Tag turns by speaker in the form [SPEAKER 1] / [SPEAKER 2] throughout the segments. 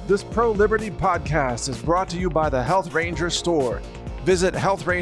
[SPEAKER 1] This pro-liberty podcast is brought to you by the Health Ranger Store. Visit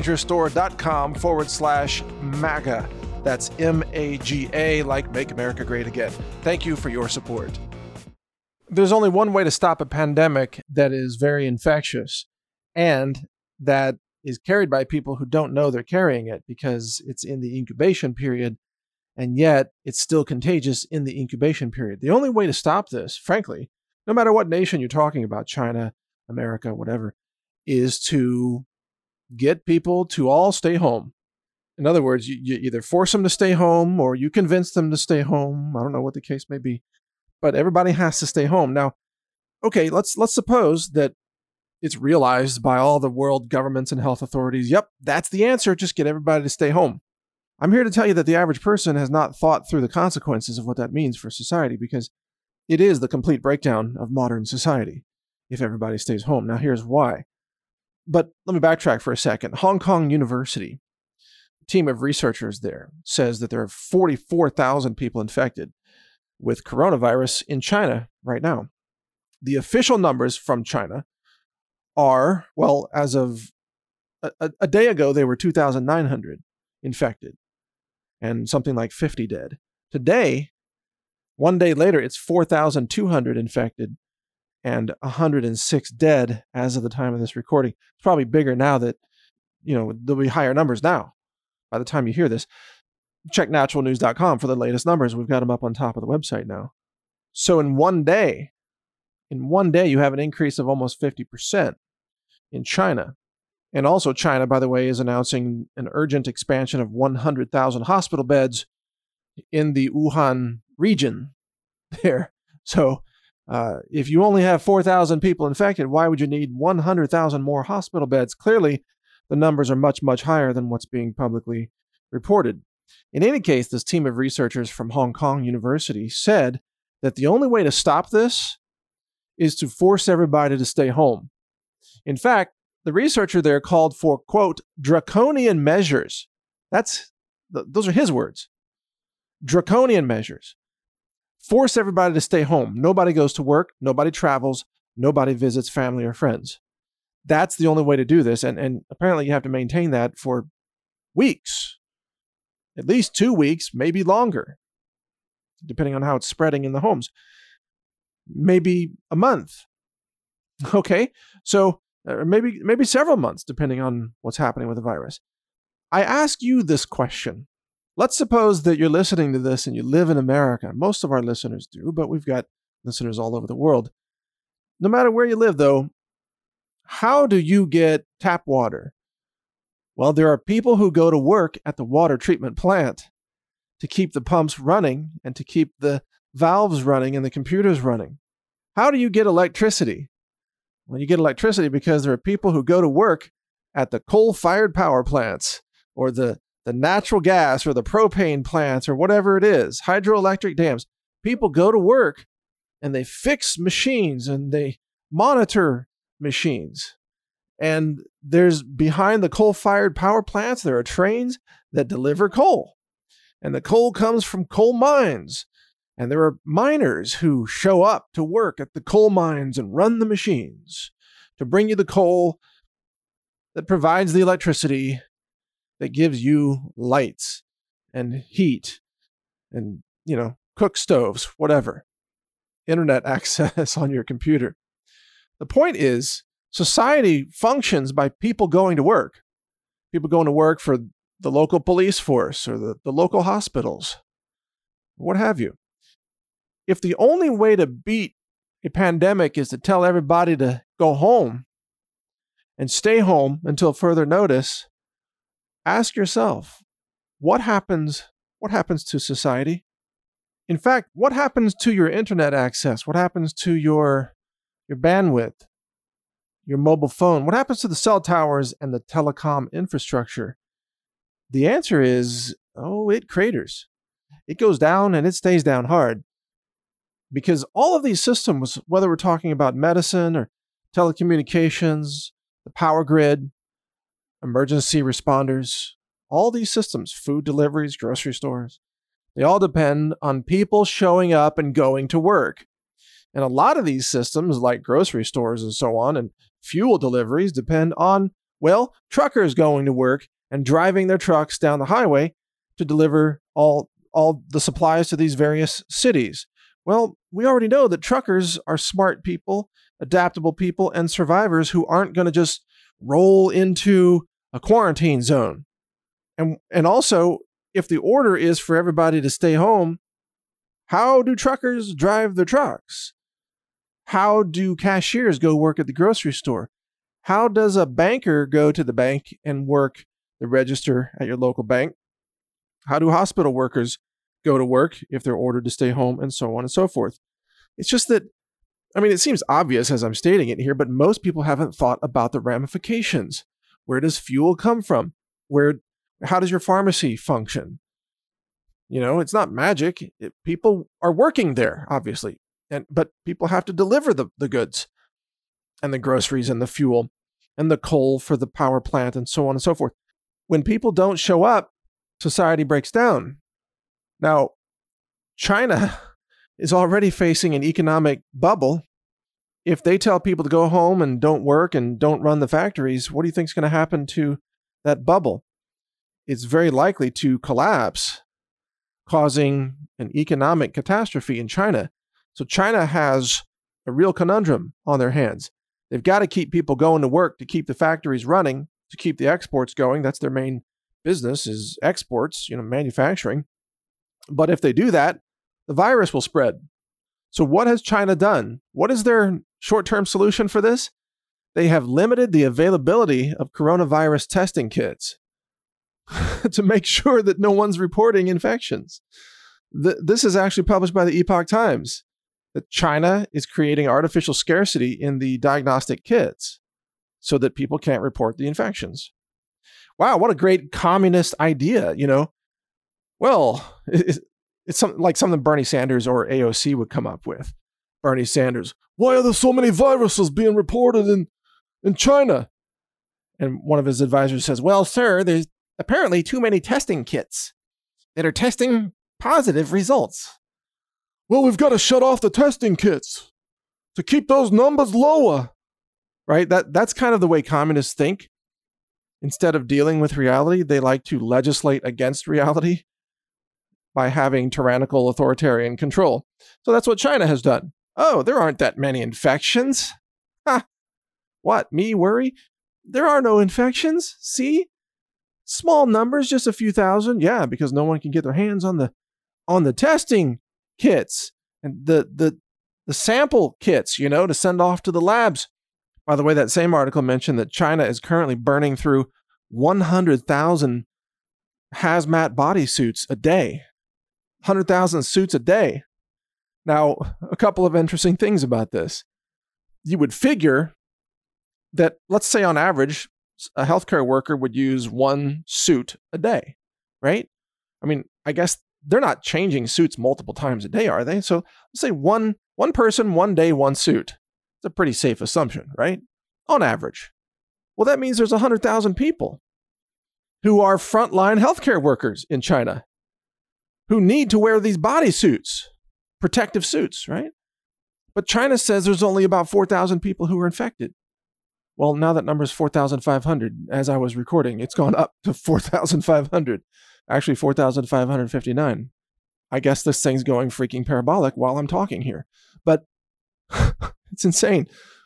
[SPEAKER 1] healthrangerstore.com/MAGA. That's MAGA, like Make America Great Again. Thank you for your support. There's only one way to stop a pandemic that is very infectious and that is carried by people who don't know they're carrying it because it's in the incubation period, and yet it's still contagious in the incubation period. The only way to stop this, frankly, no matter what nation you're talking about, China, America, whatever, is to get people to all stay home. In other words, you either force them to stay home or you convince them to stay home. I don't know what the case may be, but everybody has to stay home. Now, okay, let's suppose that it's realized by all the world governments and health authorities. Yep, that's the answer. Just get everybody to stay home. I'm here to tell you that the average person has not thought through the consequences of what that means for society, because it is the complete breakdown of modern society if everybody stays home. Now, here's why. But let me backtrack for a second. Hong Kong University, a team of researchers there, says that there are 44,000 people infected with coronavirus in China right now. The official numbers from China are, well, as of a day ago, they were 2,900 infected and something like 50 dead. Today, one day later, it's 4,200 infected and 106 dead as of the time of this recording. It's probably bigger now that, there'll be higher numbers now by the time you hear this. Check naturalnews.com for the latest numbers. We've got them up on top of the website now. So in one day, you have an increase of almost 50% in China. And also China, by the way, is announcing an urgent expansion of 100,000 hospital beds in the Wuhan region there. So if you only have 4,000 people infected, why would you need 100,000 more hospital beds? Clearly, the numbers are much, much higher than what's being publicly reported. In any case, this team of researchers from Hong Kong University said that the only way to stop this is to force everybody to stay home. In fact, the researcher there called for, quote, draconian measures. Those are his words. Draconian measures. Force everybody to stay home. Nobody goes to work. Nobody travels. Nobody visits family or friends. That's the only way to do this. And apparently you have to maintain that for weeks. At least 2 weeks, maybe longer, depending on how it's spreading in the homes. Maybe a month. Okay, so maybe several months, depending on what's happening with the virus. I ask you this question. Let's suppose that you're listening to this and you live in America. Most of our listeners do, but we've got listeners all over the world. No matter where you live, though, how do you get tap water? Well, there are people who go to work at the water treatment plant to keep the pumps running and to keep the valves running and the computers running. How do you get electricity? Well, you get electricity because there are people who go to work at the coal-fired power plants or the natural gas or the propane plants or whatever it is, hydroelectric dams. People go to work and they fix machines and they monitor machines. And there's behind the coal-fired power plants, there are trains that deliver coal. And the coal comes from coal mines. And there are miners who show up to work at the coal mines and run the machines to bring you the coal that provides the electricity that gives you lights and heat and, cook stoves, whatever, internet access on your computer. The point is, society functions by people going to work. People going to work for the local police force or the local hospitals, what have you. If the only way to beat a pandemic is to tell everybody to go home and stay home until further notice, ask yourself, what happens to society? In fact, what happens to your internet access? What happens to your bandwidth, your mobile phone? What happens to the cell towers and the telecom infrastructure? The answer is, it craters. It goes down and it stays down hard. Because all of these systems, whether we're talking about medicine or telecommunications, the power grid, emergency responders, all these systems, food deliveries, grocery stores, they all depend on people showing up and going to work. And a lot of these systems, like grocery stores and so on, and fuel deliveries depend on, well, truckers going to work and driving their trucks down the highway to deliver all the supplies to these various cities. Well, we already know that truckers are smart people, adaptable people, and survivors who aren't going to just roll into a quarantine zone. And also, if the order is for everybody to stay home, how do truckers drive their trucks? How do cashiers go work at the grocery store? How does a banker go to the bank and work the register at your local bank? How do hospital workers go to work if they're ordered to stay home, and so on and so forth? It's just that, I mean, it seems obvious as I'm stating it here, but most people haven't thought about the ramifications. Where does fuel come from? How does your pharmacy function? You know, it's not magic. People are working there, obviously, but people have to deliver the goods and the groceries and the fuel and the coal for the power plant and so on and so forth. When people don't show up, society breaks down. Now, China is already facing an economic bubble. If they tell people to go home and don't work and don't run the factories, what do you think is going to happen to that bubble? It's very likely to collapse, causing an economic catastrophe in China. So China has a real conundrum on their hands. They've got to keep people going to work to keep the factories running, to keep the exports going. That's their main business, is exports, manufacturing. But if they do that, the virus will spread. So what has China done? What is their short-term solution for this? They have limited the availability of coronavirus testing kits to make sure that no one's reporting infections. This is actually published by the Epoch Times, that China is creating artificial scarcity in the diagnostic kits so that people can't report the infections. Wow, what a great communist idea, Well, it's something Bernie Sanders or AOC would come up with. Bernie Sanders, why are there so many viruses being reported in China? And one of his advisors says, well, sir, there's apparently too many testing kits that are testing positive results. Well, we've got to shut off the testing kits to keep those numbers lower. Right? That's kind of the way communists think. Instead of dealing with reality, they like to legislate against reality by having tyrannical authoritarian control. So that's what China has done. Oh, there aren't that many infections. Ha! What, me worry? There are no infections. See? Small numbers, just a few thousand. Yeah, because no one can get their hands on the testing kits and the sample kits, to send off to the labs. By the way, that same article mentioned that China is currently burning through 100,000 hazmat bodysuits a day. 100,000 suits a day. Now, a couple of interesting things about this. You would figure that, let's say on average, a healthcare worker would use one suit a day, right? I mean, I guess they're not changing suits multiple times a day, are they? So let's say one person, one day, one suit. It's a pretty safe assumption, right? On average. Well, that means there's 100,000 people who are frontline healthcare workers in China who need to wear these bodysuits, protective suits, right? But China says there's only about 4,000 people who are infected. Well, now that number is 4,500. As I was recording, it's gone up to 4,500. Actually, 4,559. I guess this thing's going freaking parabolic while I'm talking here. But it's insane.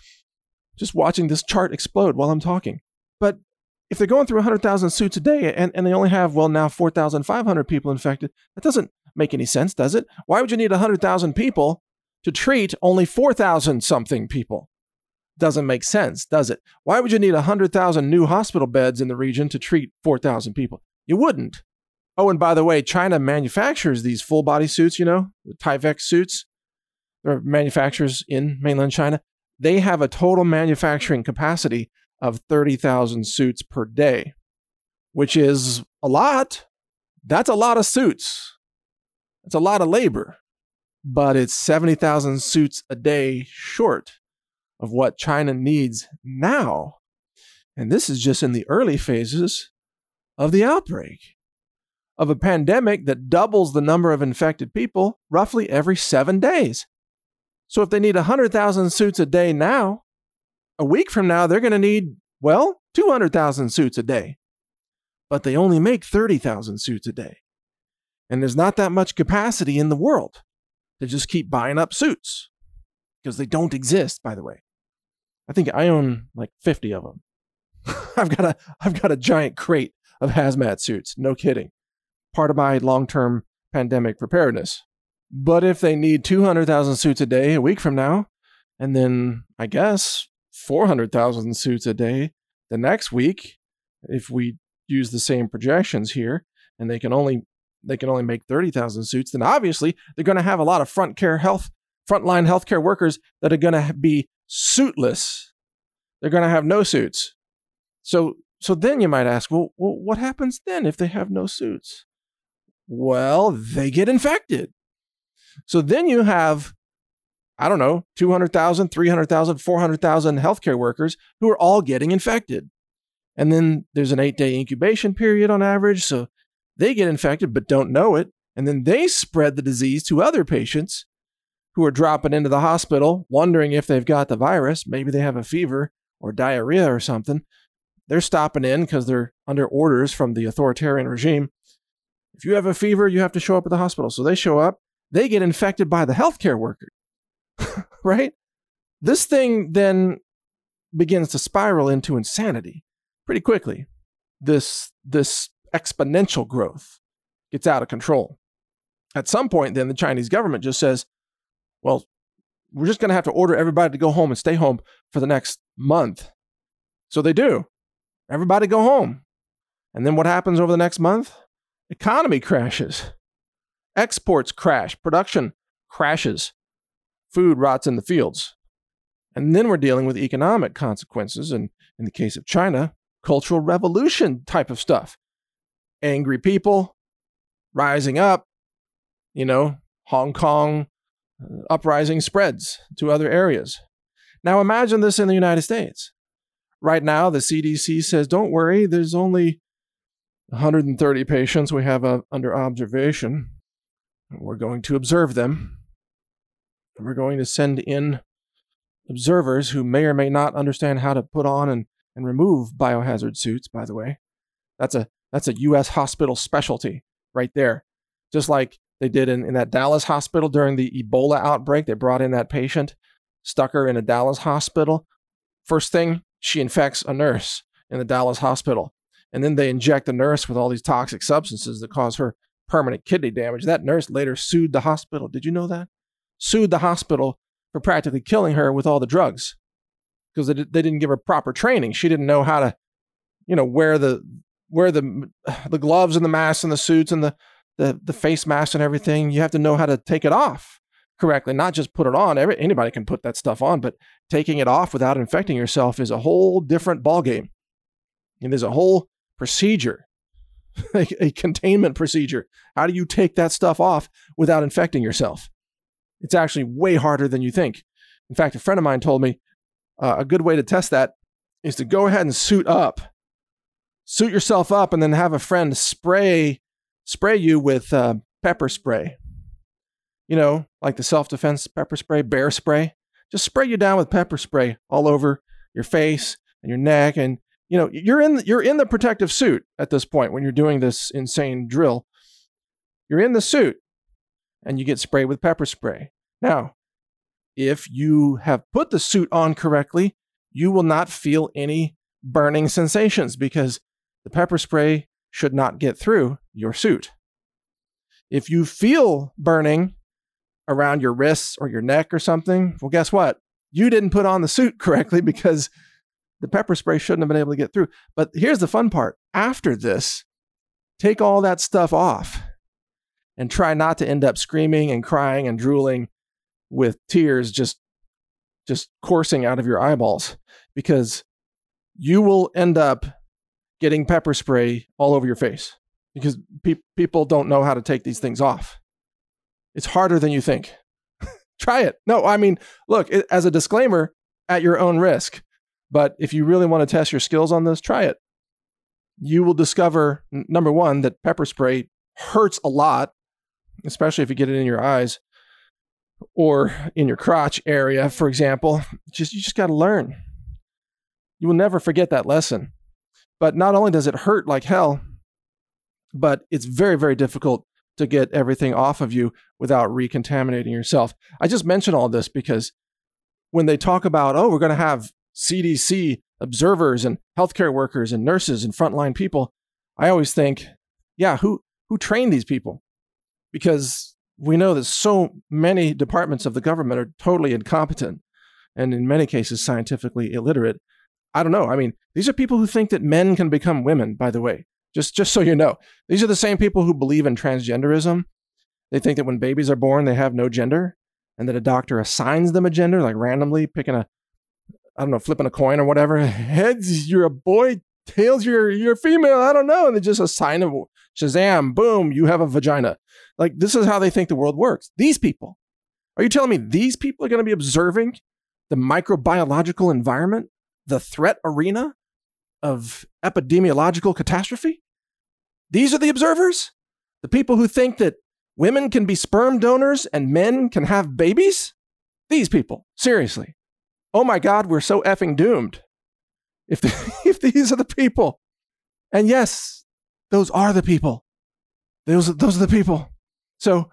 [SPEAKER 1] Just watching this chart explode while I'm talking. But if they're going through 100,000 suits a day and they only have, now 4,500 people infected, that doesn't make any sense, does it? Why would you need 100,000 people to treat only 4,000 something people? Doesn't make sense, does it? Why would you need 100,000 new hospital beds in the region to treat 4,000 people? You wouldn't. Oh, and by the way, China manufactures these full body suits, the Tyvek suits. There are manufacturers in mainland China. They have a total manufacturing capacity of 30,000 suits per day, which is a lot. That's a lot of suits. It's a lot of labor. But it's 70,000 suits a day short of what China needs now. And this is just in the early phases of the outbreak of a pandemic that doubles the number of infected people roughly every 7 days. So if they need 100,000 suits a day now, a week from now, they're going to need, 200,000 suits a day. But they only make 30,000 suits a day. And there's not that much capacity in the world to just keep buying up suits because they don't exist, by the way. I think I own like 50 of them. I've got a giant crate of hazmat suits. No kidding. Part of my long-term pandemic preparedness. But if they need 200,000 suits a day a week from now, and then I guess 400,000 suits a day the next week, if we use the same projections here, and they can only make 30,000 suits, then obviously they're going to have a lot of frontline healthcare workers that are going to be suitless. They're going to have no suits. So then you might ask, well, what happens then if they have no suits? Well, they get infected. So then you have, 200,000, 300,000, 400,000 healthcare workers who are all getting infected. And then there's an 8-day incubation period on average. So they get infected but don't know it. And then they spread the disease to other patients who are dropping into the hospital, wondering if they've got the virus. Maybe they have a fever or diarrhea or something. They're stopping in because they're under orders from the authoritarian regime. If you have a fever, you have to show up at the hospital. So they show up. They get infected by the healthcare worker, right? This thing then begins to spiral into insanity pretty quickly. This exponential growth gets out of control. At some point, then the Chinese government just says, well, we're just going to have to order everybody to go home and stay home for the next month. So they do. Everybody go home. And then what happens over the next month? Economy crashes. Exports crash. Production crashes. Food rots in the fields. And then we're dealing with economic consequences. And in the case of China, cultural revolution type of stuff. Angry people rising up. Hong Kong uprising spreads to other areas. Now imagine this in the United States. Right now, the CDC says, don't worry, there's only 130 patients we have under observation. We're going to observe them. We're going to send in observers who may or may not understand how to put on and remove biohazard suits, by the way. That's a U.S. hospital specialty right there. Just like they did in that Dallas hospital during the Ebola outbreak. They brought in that patient, stuck her in a Dallas hospital. First thing, she infects a nurse in the Dallas hospital. And then they inject the nurse with all these toxic substances that cause her permanent kidney damage. That nurse later sued the hospital. Did you know that? Sued the hospital for practically killing her with all the drugs because they didn't give her proper training. She didn't know how to, wear the gloves and the masks and the suits and the face masks and everything. You have to know how to take it off correctly, not just put it on. Anybody can put that stuff on, but taking it off without infecting yourself is a whole different ballgame. And there's a whole procedure, a containment procedure. How do you take that stuff off without infecting yourself? It's actually way harder than you think. In fact, a friend of mine told me a good way to test that is to go ahead and suit yourself up, and then have a friend spray you with pepper spray. Like the self-defense pepper spray, bear spray. Just spray you down with pepper spray all over your face and your neck, and you're in the protective suit at this point when you're doing this insane drill. You're in the suit, and you get sprayed with pepper spray. Now, if you have put the suit on correctly, you will not feel any burning sensations because the pepper spray should not get through your suit. If you feel burning around your wrists or your neck or something, well, guess what? You didn't put on the suit correctly because the pepper spray shouldn't have been able to get through. But here's the fun part. After this, take all that stuff off and try not to end up screaming and crying and drooling with tears just coursing out of your eyeballs, because you will end up getting pepper spray all over your face because people don't know how to take these things off. It's harder than you think. Try it. No, I mean, look, as a disclaimer, at your own risk. But if you really want to test your skills on this, try it. You will discover, number one, that pepper spray hurts a lot, especially if you get it in your eyes. or in your crotch area, for example. You just got to learn. You will never forget that lesson. But not only does it hurt like hell, but it's very, very difficult to get everything off of you without recontaminating yourself. I just mention all this because when they talk about, we're going to have CDC observers and healthcare workers and nurses and frontline people, I always think, yeah, who trained these people? Because we know that so many departments of the government are totally incompetent and in many cases scientifically illiterate. I don't know. I mean, these are people who think that men can become women, by the way. Just so you know. These are the same people who believe in transgenderism. They think that when babies are born, they have no gender, and that a doctor assigns them a gender, like randomly picking flipping a coin or whatever. Heads, you're a boy. Tails, you're a female. I don't know. And they just assign them. Shazam, boom, you have a vagina. Like, this is how they think the world works. These people. Are you telling me these people are going to be observing the microbiological environment, the threat arena of epidemiological catastrophe? These are the observers? The people who think that women can be sperm donors and men can have babies? These people. Seriously. Oh my God, we're so effing doomed. If these are the people. And yes, those are the people. Those are the people. So,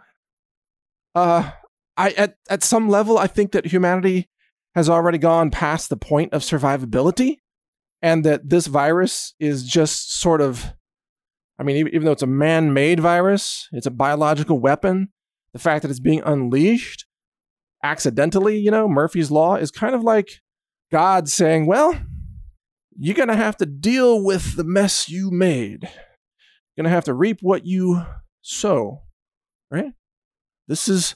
[SPEAKER 1] at some level, I think that humanity has already gone past the point of survivability, and that this virus is just sort of, I mean, even though it's a man-made virus, it's a biological weapon. The fact that it's being unleashed accidentally, Murphy's Law, is kind of like God saying, well, you're going to have to deal with the mess you made. You're going to have to reap what you sow, right? This is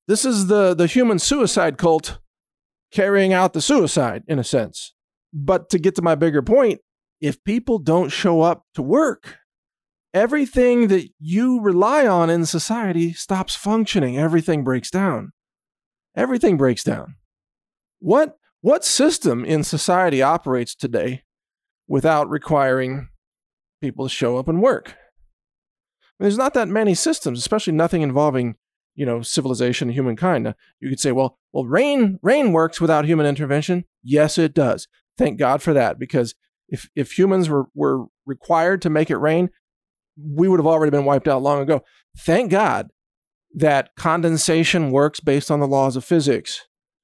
[SPEAKER 1] the human suicide cult carrying out the suicide, in a sense. But to get to my bigger point, if people don't show up to work, everything that you rely on in society stops functioning. Everything breaks down. Everything breaks down. What system in society operates today without requiring people to show up and work? There's not that many systems, especially nothing involving, civilization and humankind. Now, you could say, well, rain works without human intervention. Yes, it does. Thank God for that, because if humans were required to make it rain, we would have already been wiped out long ago. Thank God that condensation works based on the laws of physics.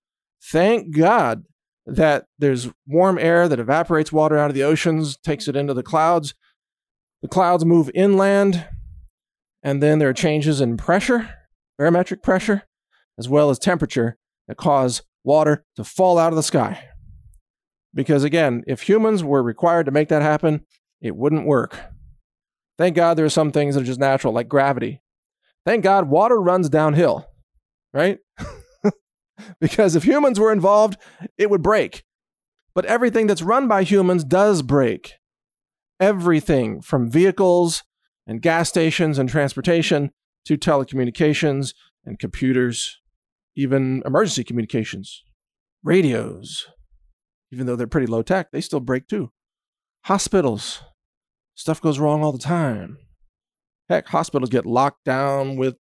[SPEAKER 1] Thank God that there's warm air that evaporates water out of the oceans, takes it into the clouds. The clouds move inland, and then there are changes in pressure, barometric pressure, as well as temperature that cause water to fall out of the sky. Because again, if humans were required to make that happen, it wouldn't work. Thank God there are some things that are just natural, like gravity. Thank God water runs downhill, right? Because if humans were involved, it would break. But everything that's run by humans does break. Everything from vehicles and gas stations and transportation to telecommunications and computers, even emergency communications, radios. Even though they're pretty low tech, they still break too. Hospitals. Stuff goes wrong all the time. Heck, hospitals get locked down with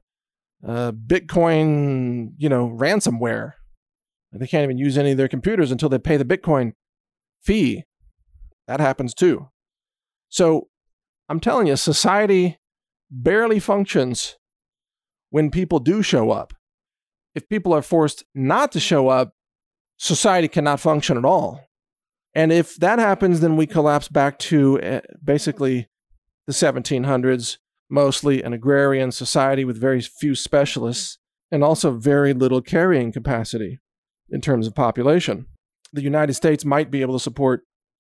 [SPEAKER 1] Bitcoin, ransomware. They can't even use any of their computers until they pay the Bitcoin fee. That happens too. So I'm telling you, society barely functions when people do show up. If people are forced not to show up, society cannot function at all. And if that happens, then we collapse back to basically the 1700s, mostly an agrarian society with very few specialists and also very little carrying capacity in terms of population. The United States might be able to support,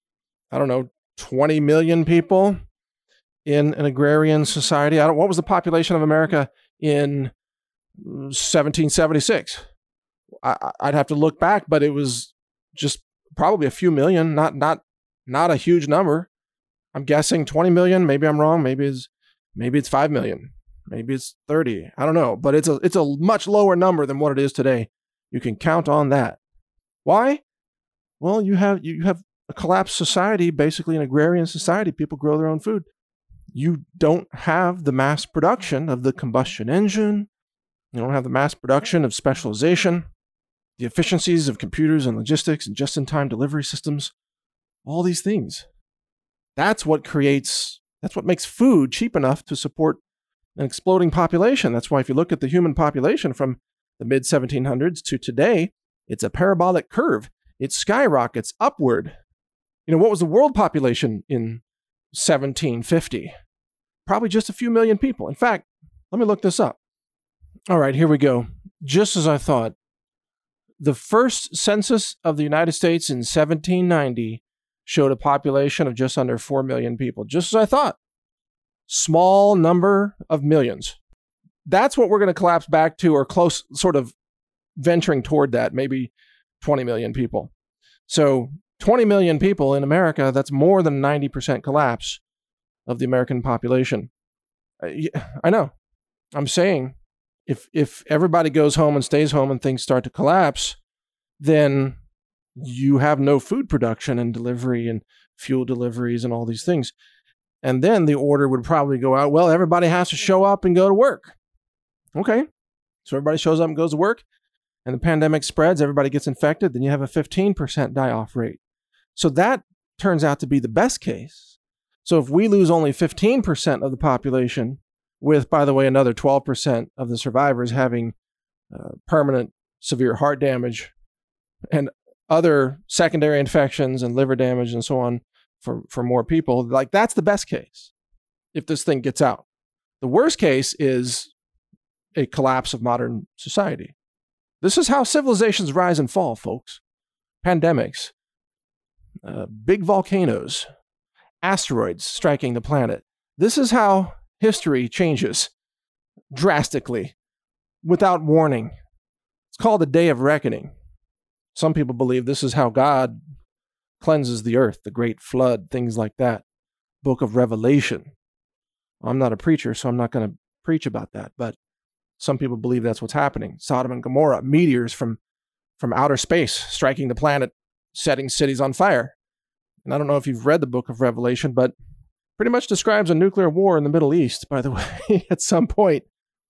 [SPEAKER 1] 20 million people in an agrarian society. What was the population of America in 1776? I'd have to look back, but it was just probably a few million, not a huge number. I'm guessing 20 million. Maybe I'm wrong. Maybe it's 5 million. Maybe it's 30. I don't know, but it's a much lower number than what it is today. You can count on that. Why? Well, you have a collapsed society, basically an agrarian society. People grow their own food. You don't have the mass production of the combustion engine, You don't have the mass production of specialization, the efficiencies of computers and logistics and just-in-time delivery systems, all these things. That's what makes food cheap enough to support an exploding population. That's why if you look at the human population from the mid-1700s to today, it's a parabolic curve. It skyrockets upward. What was the world population in 1750? Probably just a few million people. In fact, let me look this up. All right, here we go. Just as I thought, the first census of the United States in 1790 showed a population of just under 4 million people. Just as I thought. Small number of millions. That's what we're going to collapse back to, or close, sort of venturing toward that, maybe 20 million people. So 20 million people in America, that's more than 90% collapse of the American population. I know. I'm saying if everybody goes home and stays home and things start to collapse, then you have no food production and delivery and fuel deliveries and all these things. And then the order would probably go out, well, everybody has to show up and go to work. Okay. So everybody shows up and goes to work, and the pandemic spreads, everybody gets infected, then you have a 15% die-off rate. So that turns out to be the best case. So if we lose only 15% of the population, with, by the way, another 12% of the survivors having permanent severe heart damage and other secondary infections and liver damage and so on for more people, like that's the best case if this thing gets out. The worst case is a collapse of modern society. This is how civilizations rise and fall, folks. Pandemics, big volcanoes, asteroids striking the planet. This is how history changes drastically, without warning. It's called the Day of Reckoning. Some people believe this is how God cleanses the earth, the great flood, things like that. Book of Revelation. I'm not a preacher, so I'm not going to preach about that, but some people believe that's what's happening. Sodom and Gomorrah, meteors from outer space striking the planet, setting cities on fire. And I don't know if you've read the book of Revelation, but pretty much describes a nuclear war in the Middle East, by the way, at some point.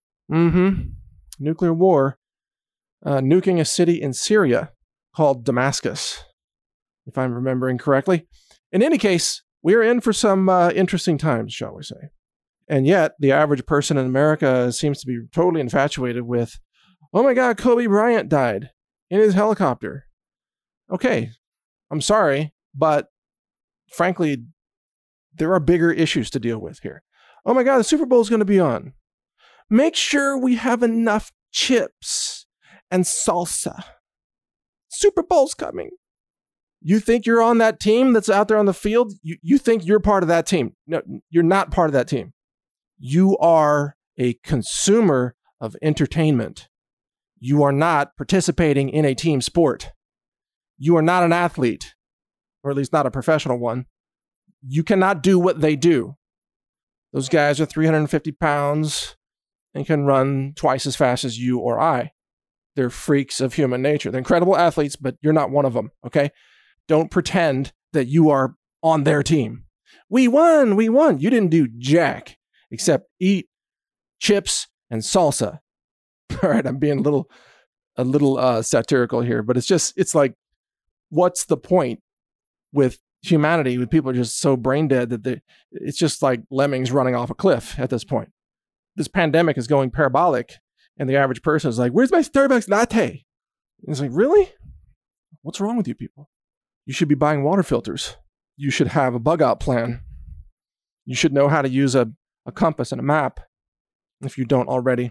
[SPEAKER 1] Nuclear war, nuking a city in Syria called Damascus, if I'm remembering correctly. In any case, we are in for some interesting times, shall we say. And yet, the average person in America seems to be totally infatuated with, oh my God, Kobe Bryant died in his helicopter. Okay, I'm sorry, but frankly, there are bigger issues to deal with here. Oh my God, the Super Bowl is going to be on. Make sure we have enough chips and salsa. Super Bowl's coming. You think you're on that team that's out there on the field? You think you're part of that team. No, you're not part of that team. You are a consumer of entertainment. You are not participating in a team sport. You are not an athlete, or at least not a professional one. You cannot do what they do. Those guys are 350 pounds and can run twice as fast as you or I. They're freaks of human nature. They're incredible athletes, but you're not one of them, okay? Don't pretend that you are on their team. We won. You didn't do jack except eat chips and salsa. All right, I'm being a little satirical here, but it's like, what's the point with humanity when people are just so brain dead that it's just like lemmings running off a cliff at this point? This pandemic is going parabolic, and the average person is like, where's my Starbucks latte? And it's like, really? What's wrong with you people? You should be buying water filters. You should have a bug out plan. You should know how to use a compass and a map if you don't already.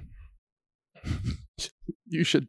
[SPEAKER 1] You should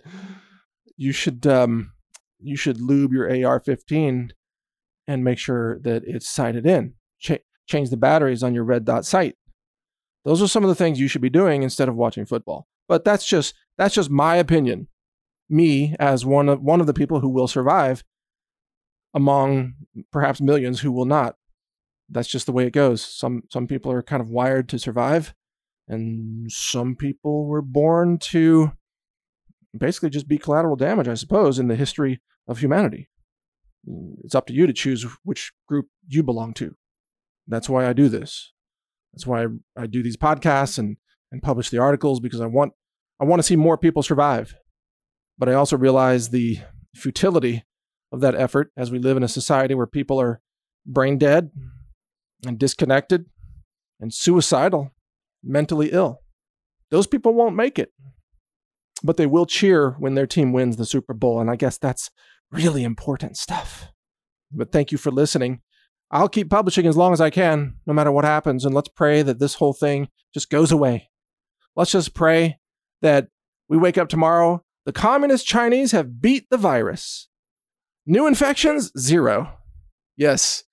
[SPEAKER 1] lube your AR-15 and make sure that it's sighted in. Change the batteries on your red dot sight. Those are some of the things you should be doing instead of watching football. But that's just my opinion. Me as one of the people who will survive among perhaps millions who will not. That's just the way it goes. Some people are kind of wired to survive, and some people were born to basically just be collateral damage, I suppose, in the history of humanity. It's up to you to choose which group you belong to. That's why I do this. That's why I do these podcasts and publish the articles, because I want I want to see more people survive. But I also realize the futility of that effort as we live in a society where people are brain dead and disconnected and suicidal, mentally ill. Those people won't make it, but they will cheer when their team wins the Super Bowl. And I guess that's really important stuff. But thank you for listening. I'll keep publishing as long as I can, no matter what happens. And let's pray that this whole thing just goes away. Let's just pray that we wake up tomorrow. The communist Chinese have beat the virus. New infections, 0. Yes.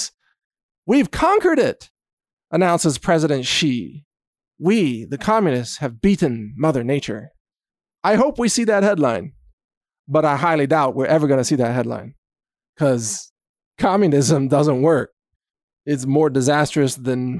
[SPEAKER 1] We've conquered it, announces President Xi. We, the communists, have beaten Mother Nature. I hope we see that headline, but I highly doubt we're ever going to see that headline because communism doesn't work. It's more disastrous than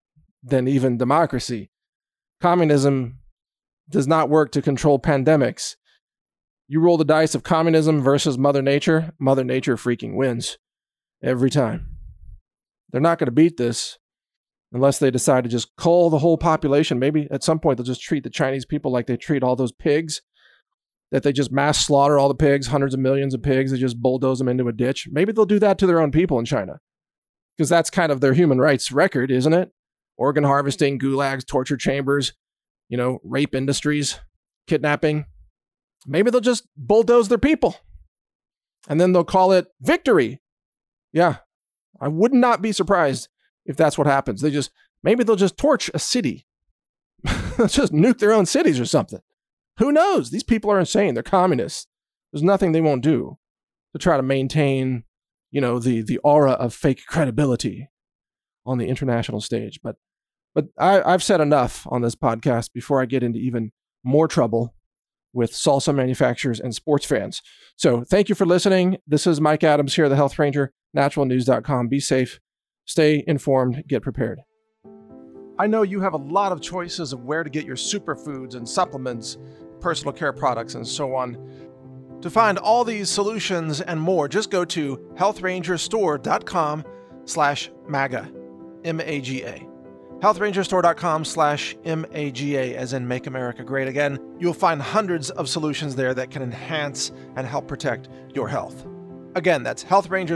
[SPEAKER 1] even democracy. Communism does not work to control pandemics. You roll the dice of communism versus Mother Nature freaking wins every time. They're not going to beat this unless they decide to just cull the whole population. Maybe at some point they'll just treat the Chinese people like they treat all those pigs, that they just mass slaughter all the pigs, hundreds of millions of pigs, they just bulldoze them into a ditch. Maybe they'll do that to their own people in China, because that's kind of their human rights record, isn't it? Organ harvesting, gulags, torture chambers, rape industries, kidnapping. Maybe they'll just bulldoze their people and then they'll call it victory. Yeah, I would not be surprised if that's what happens. Maybe they'll just torch a city. Just nuke their own cities or something. Who knows? These people are insane. They're communists. There's nothing they won't do to try to maintain, the aura of fake credibility on the international stage. But I've said enough on this podcast before I get into even more trouble with salsa manufacturers and sports fans. So thank you for listening. This is Mike Adams here, the Health Ranger, naturalnews.com. Be safe, stay informed, get prepared. I know you have a lot of choices of where to get your superfoods and supplements, personal care products, and so on. To find all these solutions and more, just go to healthrangerstore.com/MAGA, M-A-G-A. healthrangerstore.com/MAGA, as in Make America Great Again. You'll find hundreds of solutions there that can enhance and help protect your health. Again, that's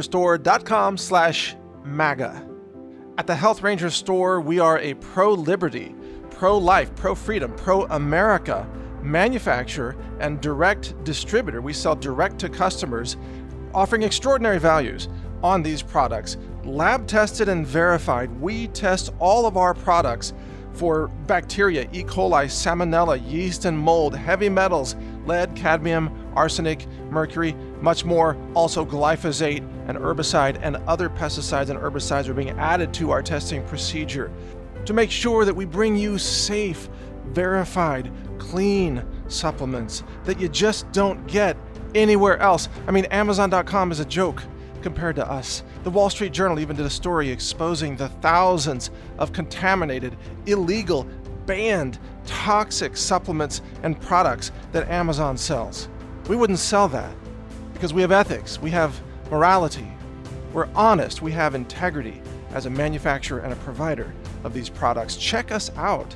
[SPEAKER 1] healthrangerstore.com/MAGA. At the Health Ranger Store, we are a pro-liberty, pro-life, pro-freedom, pro-America manufacturer and direct distributor. We sell direct to customers, offering extraordinary values on these products. Lab tested and verified. We test all of our products for bacteria, E. coli, salmonella, yeast and mold, heavy metals, lead, cadmium, arsenic, mercury, much more. Also glyphosate, an herbicide, and other pesticides and herbicides are being added to our testing procedure to make sure that we bring you safe, verified, clean supplements that you just don't get anywhere else. I mean, Amazon.com is a joke compared to us. The Wall Street Journal even did a story exposing the thousands of contaminated, illegal, banned, toxic supplements and products that Amazon sells. We wouldn't sell that because we have ethics, we have morality, we're honest, we have integrity as a manufacturer and a provider of these products. Check us out,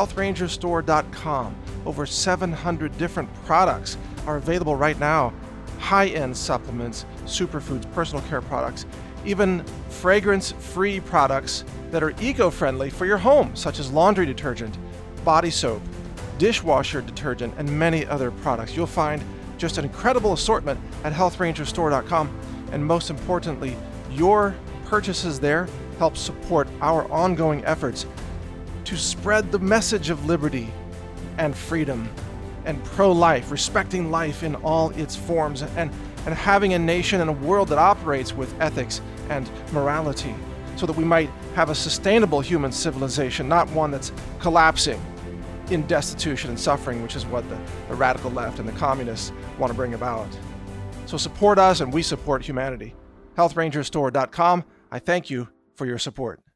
[SPEAKER 1] healthrangerstore.com. Over 700 different products are available right now. High-end supplements, superfoods, personal care products, even fragrance-free products that are eco-friendly for your home, such as laundry detergent, body soap, dishwasher detergent, and many other products. You'll find just an incredible assortment at healthrangerstore.com, and most importantly, your purchases there help support our ongoing efforts to spread the message of liberty and freedom and pro-life, respecting life in all its forms, and having a nation and a world that operates with ethics and morality, so that we might have a sustainable human civilization, not one that's collapsing in destitution and suffering, which is what the radical left and the communists want to bring about. So support us and we support humanity. healthrangerstore.com. I thank you for your support.